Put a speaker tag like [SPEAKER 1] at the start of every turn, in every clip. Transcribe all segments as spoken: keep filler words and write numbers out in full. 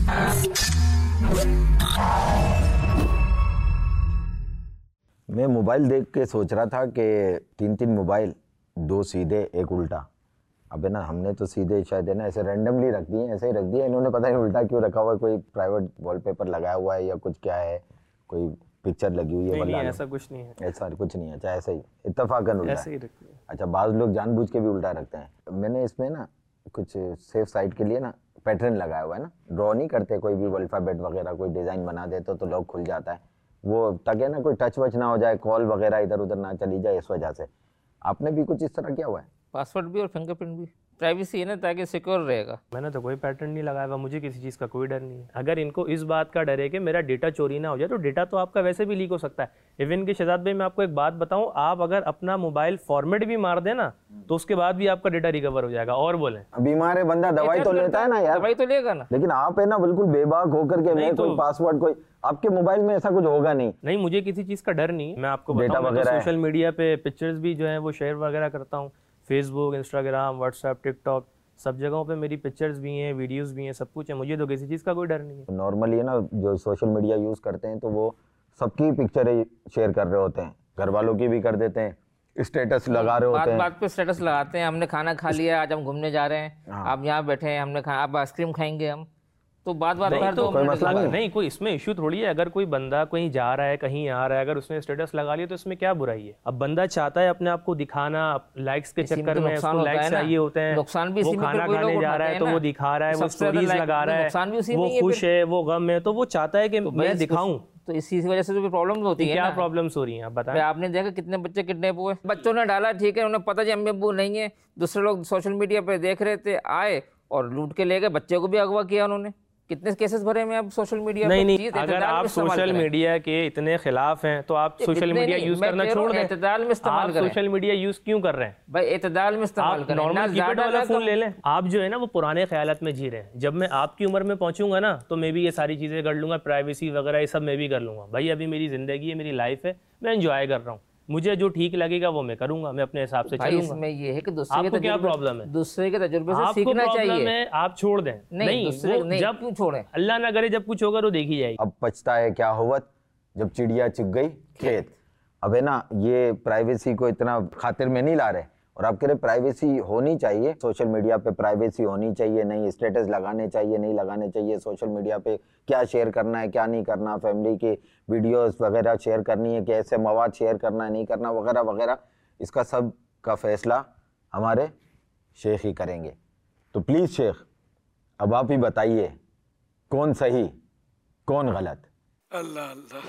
[SPEAKER 1] मैं मोबाइल देख के सोच रहा था कि तीन तीन मोबाइल, दो सीधे एक उल्टा। अबे ना हमने तो सीधे शायद है ना ऐसे रैंडमली रख दिए, ऐसे ही रख दिए। इन्होंने पता नहीं उल्टा क्यों रखा हुआ है, कोई प्राइवेट वॉलपेपर लगाया हुआ है या कुछ क्या है, कोई पिक्चर लगी हुई है।
[SPEAKER 2] नहीं, नहीं ऐसा कुछ नहीं है,
[SPEAKER 1] ऐसा कुछ नहीं है, अच्छा ऐसे ही इत्तेफाकन उल्टा
[SPEAKER 2] ऐसे ही रखते हैं।
[SPEAKER 1] अच्छा, बाज़ लोग जानबूझ के भी उल्टा रखते हैं। मैंने इसमें ना कुछ सेफ साइड के लिए ना पैटर्न लगाया हुआ है ना, ड्रॉ नहीं करते कोई भी अल्फ़ाबेट वगैरह, कोई डिज़ाइन बना देते तो लॉक खुल जाता है वो, ताकि ना कोई टच वच ना हो जाए, कॉल वगैरह इधर उधर ना चली जाए, इस वजह से। आपने भी कुछ इस तरह किया हुआ है?
[SPEAKER 3] पासवर्ड भी और फिंगरप्रिंट भी, प्राइवेसी है ना, ताकि सिक्योर रहेगा।
[SPEAKER 2] मैंने तो कोई पैटर्न नहीं लगाया हुआ, मुझे किसी चीज़ का कोई डर नहीं है। अगर इनको इस बात का डर है कि मेरा डेटा चोरी ना हो जाए, तो डेटा तो आपका वैसे भी लीक हो सकता है। इवन कि शहजाद भाई मैं आपको एक बात बताऊं, आप अगर अपना मोबाइल फॉर्मेट भी मार देना तो उसके बाद भी आपका डेटा रिकवर हो जाएगा। और बोले
[SPEAKER 1] बीमार है बंदा, दवाई तो लेता है ना यार,
[SPEAKER 3] दवाई तो लेगा ना,
[SPEAKER 1] लेकिन आप है ना बिल्कुल बेबाक होकर के मैं कोई पासवर्ड, कोई आपके मोबाइल में ऐसा कुछ होगा नहीं।
[SPEAKER 2] नहीं, मुझे किसी चीज़ का डर नहीं। मैं आपको बताऊं, मैं तो सोशल मीडिया पे पिक्चर्स भी जो है वो शेयर वगैरह करता हूँ, फेसबुक, इंस्टाग्राम, व्हाट्सएप, टिकटॉक, सब जगहों पे मेरी पिक्चर्स भी हैं, वीडियोस भी हैं, सब कुछ है। मुझे तो किसी चीज़ का कोई डर नहीं है।
[SPEAKER 1] नॉर्मली है ना जो सोशल मीडिया यूज़ करते हैं तो वो सबकी पिक्चरें शेयर कर रहे होते हैं, घर वालों की भी कर देते हैं, स्टेटस लगा रहे होते हैं,
[SPEAKER 3] बात बात पे स्टेटस लगाते हैं, हमने खाना खा लिया, आज हम घूमने जा रहे हैं, आप यहाँ बैठे हैं, हमने खा, आप आइसक्रीम खाएंगे हम, तो बात बात पर
[SPEAKER 2] तो कोई मसला नहीं, नहीं कोई इसमें इशू थोड़ी है। अगर कोई बंदा कहीं जा रहा है, कहीं आ रहा है, अगर उसने स्टेटस लगा लिया तो इसमें क्या बुराई है? अब बंदा चाहता है अपने आप को दिखाना, लाइक्स के चक्कर में उसको लाइक्स चाहिए होते हैं,
[SPEAKER 3] नुकसान भी
[SPEAKER 2] वो खाना खाने जा रहा है तो वो दिखा रहा है, वो स्टोरीज लगा रहा है, वो खुश है, वो गम है, तो वो चाहता है कि मैं दिखाऊं।
[SPEAKER 3] तो इसी वजह से तो प्रॉब्लम होती है।
[SPEAKER 2] क्या प्रॉब्लम्स हो रही हैं आप बताएं?
[SPEAKER 3] आपने देखा कितने बच्चे किडनैप हुए, बच्चों ने डाला, ठीक है, उन्हें पता है अम्मी अब्बू नहीं है, दूसरे लोग सोशल मीडिया पे देख रहे थे, आए और लूट के ले गए, बच्चे को भी अगवा किया उन्होंने। कितने केसेस भरे में अब सोशल मीडिया
[SPEAKER 2] नहीं नहीं अगर आप सोशल मीडिया के इतने खिलाफ हैं तो आप सोशल मीडिया यूज करना छोड़ दें।
[SPEAKER 3] एतदाल में इस्तेमाल करें।
[SPEAKER 2] सोशल मीडिया यूज क्यों कर रहे हैं
[SPEAKER 3] भाई? एतदाल में इस्तेमाल करें।
[SPEAKER 2] नॉर्मल कीपैड वाला फोन ले लें। आप जो है ना वो पुराने ख्यालात में जी रहे हैं। जब मैं आपकी उम्र में पहुंचूंगा ना तो मैं भी ये सारी चीजें कर लूंगा, प्राइवेसी वगैरह ये सब मैं भी कर लूंगा। भाई अभी मेरी जिंदगी है, मेरी लाइफ है, मैं एंजॉय कर रहा हूँ, मुझे जो ठीक लगेगा वो मैं करूंगा, मैं अपने हिसाब से चलूंगा।
[SPEAKER 3] इसमें ये है कि दूसरे
[SPEAKER 2] आपको क्या प्रॉब्लम है?
[SPEAKER 3] दूसरे के तजुर्बे से सीखना चाहिए।
[SPEAKER 2] आप छोड़ दें।
[SPEAKER 3] नहीं, नहीं, दूसरे, नहीं जब क्यों छोड़ें?
[SPEAKER 2] अल्लाह ना करे जब कुछ होगा तो देखी जाएगी।
[SPEAKER 1] अब पछता है क्या होवत जब चिड़िया चुग गई खेत। अब है ना ये प्राइवेसी को इतना खातिर में नहीं ला रहे, और आपके लिए प्राइवेसी होनी चाहिए, सोशल मीडिया पे प्राइवेसी होनी चाहिए, नहीं स्टेटस लगाने चाहिए, नहीं लगाने चाहिए, सोशल मीडिया पे क्या शेयर करना है क्या नहीं करना, फैमिली की वीडियोस वगैरह शेयर करनी है, कैसे मवाद शेयर करना है नहीं करना वगैरह वगैरह, इसका सब का फैसला हमारे शेख ही करेंगे। तो प्लीज़ शेख अब आप ही बताइए कौन सही कौन गलत।
[SPEAKER 4] अल्लाह अल्लाह,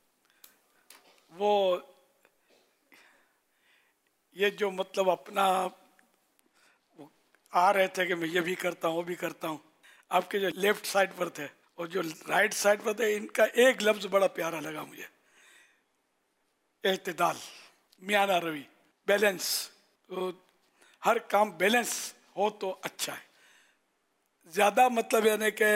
[SPEAKER 4] वो ये जो मतलब अपना आ रहे थे कि मैं ये भी करता हूँ वो भी करता हूँ, आपके जो लेफ्ट साइड पर थे और जो राइट साइड पर थे, इनका एक लफ्ज़ बड़ा प्यारा लगा मुझे, एतदाल, मियाना रवि, बैलेंस। तो हर काम बैलेंस हो तो अच्छा है। ज़्यादा मतलब यानी कि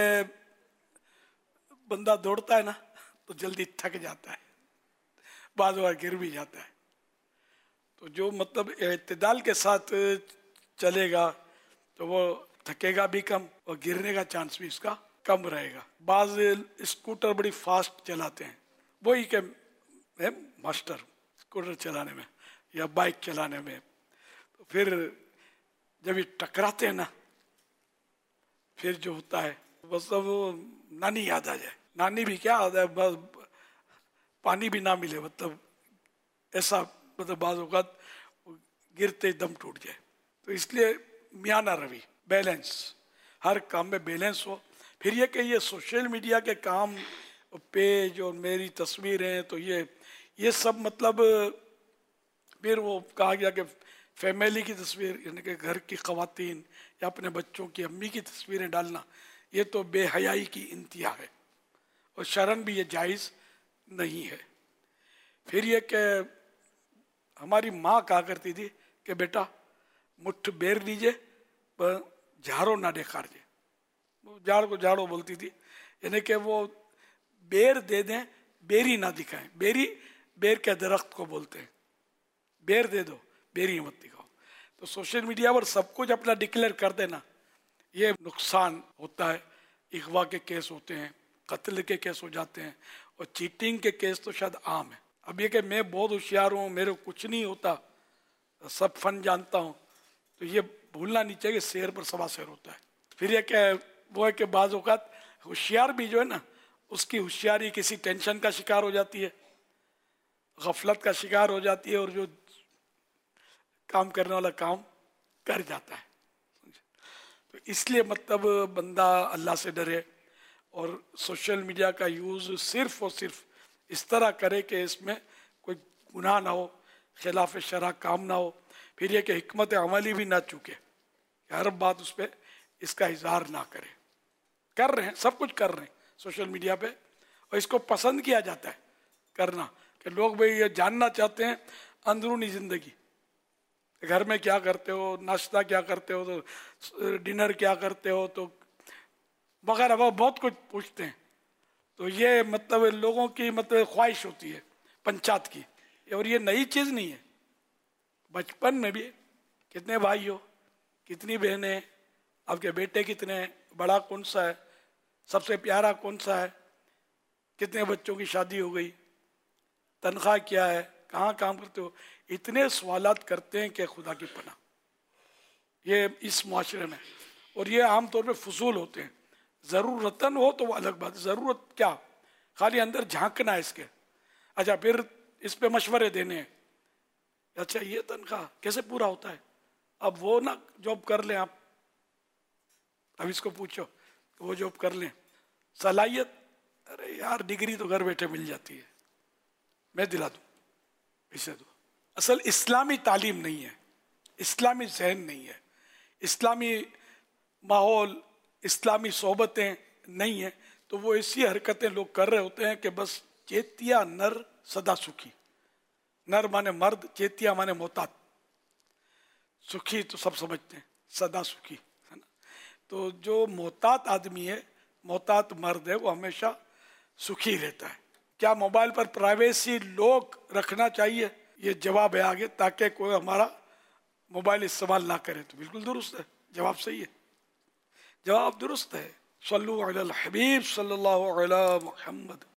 [SPEAKER 4] बंदा दौड़ता है ना तो जल्दी थक जाता है, बाज़ बार गिर भी जाता है। तो जो मतलब एतदाल के साथ चलेगा तो वो थकेगा भी कम और गिरने का चांस भी इसका कम रहेगा। बाज़ स्कूटर बड़ी फास्ट चलाते हैं, वही के मैं मास्टर हूँ स्कूटर चलाने में या बाइक चलाने में। तो फिर जब ये टकराते हैं ना, फिर जो होता है बस वो नानी याद आ जाए। नानी भी क्या आता है, बस पानी भी ना मिले, मतलब ऐसा, मतलब बाज़ औक़ात गिरते दम टूट जाए। तो इसलिए मियाना रवि, बैलेंस, हर काम में बैलेंस हो। फिर ये कि ये सोशल मीडिया के काम, पेज और मेरी तस्वीरें, तो ये ये सब मतलब फिर वो कहा गया कि फैमिली की तस्वीर, यानी कि घर की ख़वातीन या अपने बच्चों की अम्मी की तस्वीरें डालना, ये तो बेहयाई की इंतहा है और शरन भी ये जायज़ नहीं है। फिर ये कि हमारी माँ कहा करती थी कि बेटा मुट्ठ बेर लीजिए पर झाड़ो ना देखार जे, वो झाड़ को झाड़ो बोलती थी, यानी कि वो बेर दे दें, बेरी ना दिखाएं। बेरी बेर के दरख्त को बोलते हैं, बेर दे दो, बेरी मत दिखाओ। तो सोशल मीडिया पर सब कुछ अपना डिक्लेयर कर देना, ये नुकसान होता है। अगवा के केस होते हैं, कत्ल के केस हो जाते हैं, और चीटिंग के केस तो शायद आम है। अब ये कि मैं बहुत होशियार हूँ, मेरे को कुछ नहीं होता, सब फन जानता हूँ, तो ये भूलना नहीं चाहिए, शेर पर सवा शेर होता है। फिर ये क्या वो है कि बाज़ औक़ात होशियार भी जो है ना, उसकी होशियारी किसी टेंशन का शिकार हो जाती है, गफलत का शिकार हो जाती है, और जो काम करने वाला काम कर जाता है। तो इसलिए मतलब बंदा अल्लाह से डरे और सोशल मीडिया का यूज़ सिर्फ और सिर्फ इस तरह करे कि इसमें कोई गुनाह ना हो, खिलाफ शरअ काम ना हो। फिर ये कि हिकमत अमली भी ना चूके, हर बात उस पर इसका इजहार ना करे। कर रहे हैं, सब कुछ कर रहे हैं सोशल मीडिया पे, और इसको पसंद किया जाता है करना, कि लोग भाई ये जानना चाहते हैं अंदरूनी ज़िंदगी, घर में क्या करते हो, नाश्ता क्या करते हो, तो डिनर क्या करते हो, तो वगैरह वह बहुत कुछ पूछते हैं। तो ये मतलब लोगों की मतलब ख्वाहिश होती है पंचायत की, और ये नई चीज़ नहीं है। बचपन में भी कितने भाई हो, कितनी बहनें, आपके बेटे कितने हैं, बड़ा कौन सा है, सबसे प्यारा कौन सा है, कितने बच्चों की शादी हो गई, तनख्वाह क्या है, कहाँ काम करते हो, इतने सवालात करते हैं कि खुदा की पनाह ये इस माशरे में। और ये आम तौर पे फजूल होते हैं। ज़रूरतन हो तो वो अलग बात है, ज़रूरत क्या, खाली अंदर झांकना है इसके। अच्छा, फिर इस पे मशवरे देने हैं, अच्छा ये तनख्वाह कैसे पूरा होता है, अब वो ना जॉब कर लें आप, अब इसको पूछो वो जॉब कर लें, सलाहियत, अरे यार डिग्री तो घर बैठे मिल जाती है, मैं दिला दूँ, इसे दो। असल इस्लामी तालीम नहीं है, इस्लामी जहन नहीं है, इस्लामी माहौल, इस्लामी सोबतें नहीं है। तो वो ऐसी हरकतें लोग कर रहे होते हैं कि बस चेतिया नर सदा सुखी, नर माने मर्द, चेतिया माने मोहतात, सुखी तो सब समझते हैं, सदा सुखी है ना। तो जो मोहतात आदमी है, मोहतात मर्द है, वो हमेशा सुखी रहता है। क्या मोबाइल पर प्राइवेसी लॉक रखना चाहिए, ये जवाब है आगे, ताकि कोई हमारा मोबाइल इस्तेमाल ना करे। तो बिल्कुल दुरुस्त है, जवाब सही है, जवाब दुरुस्त है। सल्लु अलल हबीब सल्लल्लाहु अलैहि मुहम्मद।